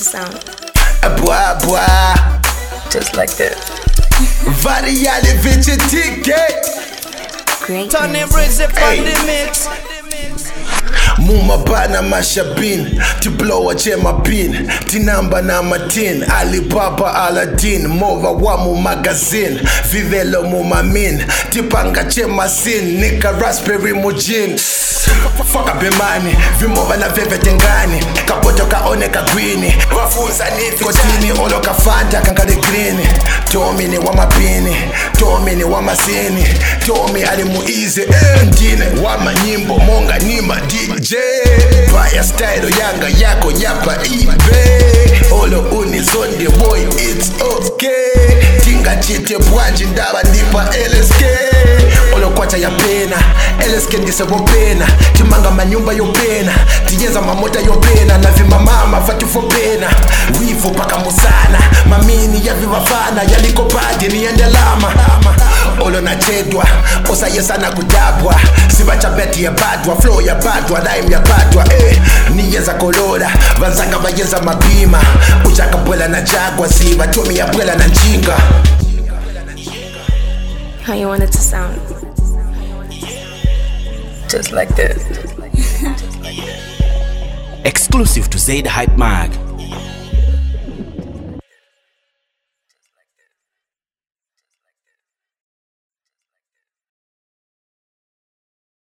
sound. Bois, bois. Just like that. Variale ticket. Great. Tony Briggs up on the mix. Mumabana mashabin Tiblowa chema pin Tinamba na matin Alibaba Aladdin Mova wamu magazine Vivelo mumamin Tipanga chema sin Nika raspberry mujin Faka bemani Vimova na veve tengani Kapoto kaone kagwini Wafunza nifi kotini Olo kafanta kankade green Tomini wama pini Tomini wama sini Tomi alimuize Ndine wama nyimbo Monga nima DJ Baya style yanga yako yapa eBay Olo unizonde boy it's okay Tinga chite bwanji ndaba ndipa LSK Olo kwacha ya pena LSK ndisebo pena Timanga manyumba yo pena Tiyeza mamota yo pena Na vima mama fatu fo pena Wivu paka musana Mamini ya vivafana Yaliko padi ni endelama Olo na chedwa Osa yesana kudabwa Sibacha beti ya badwa Flow ya badwa Daim ya badwa Niyeza koloda Vanzanga vayeza mapima Uchaka bwela na jagwa Siva tumi ya bwela na njinga. How you want it to sound? Just like that. Exclusive to Zaid Hype Mag.